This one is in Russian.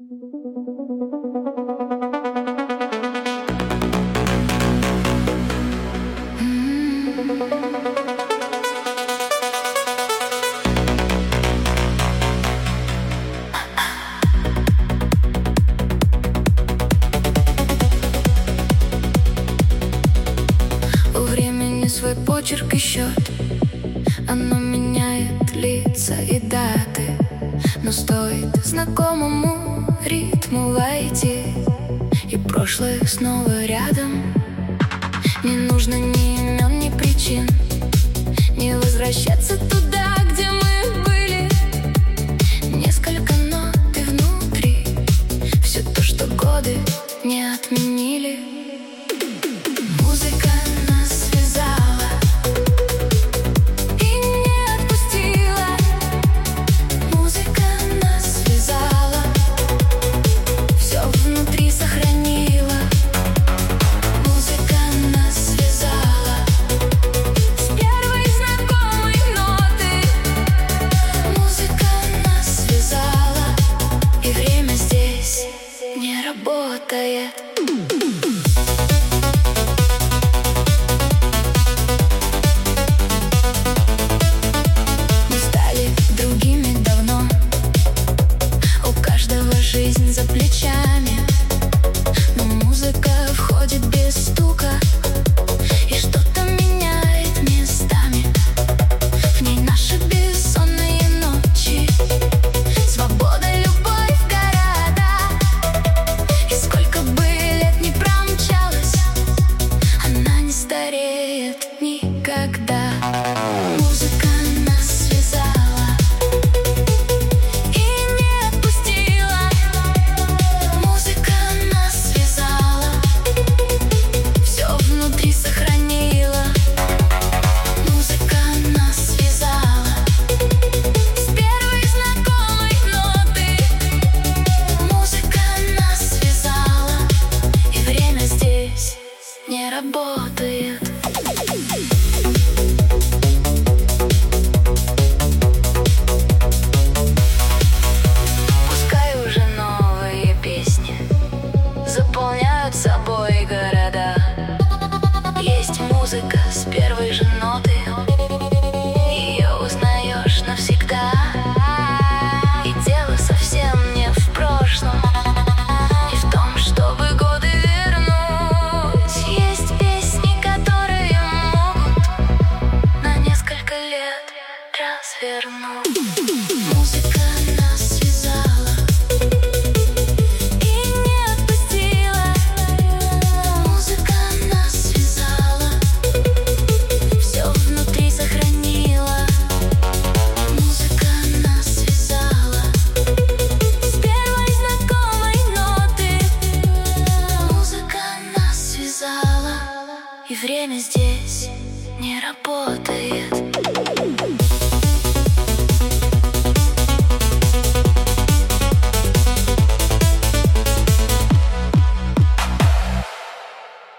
У времени свой почерк и счет, оно меняет лица и даты. Но стоит знакомому ритму войти, и прошлое снова рядом. Не нужно ни имен, ни причин, не возвращаться туда, где мы были. Несколько нот и внутри все то, что годы не отменили. Музыка нас связала и не отпустила. Музыка нас связала, все внутри сохранила. Музыка нас связала с первой знакомой ноты. Музыка нас связала, и время здесь не работает. Жизнь за плечами, но музыка входит без стука и что-то меняет местами. В ней наши бессонные ночи, свобода, любовь, города. И сколько бы лет ни промчалось, она не стареет никогда. Музыка нас связала и не отпустила. Музыка нас связала, все внутри сохранила. Музыка нас связала с первой знакомой ноты. Музыка нас связала, и время здесь не работает. Заполняют собой города. Есть музыка с первой же ноты, ее узнаешь навсегда. И дело совсем не в прошлом, не в том, чтобы годы вернуть. Есть песни, которые могут на несколько лет развернуть. Музыка нас связала и не отпустила. Музыка нас связала, все внутри сохранила. Музыка нас связала с первой знакомой ноты. Музыка нас связала, и время здесь не работает.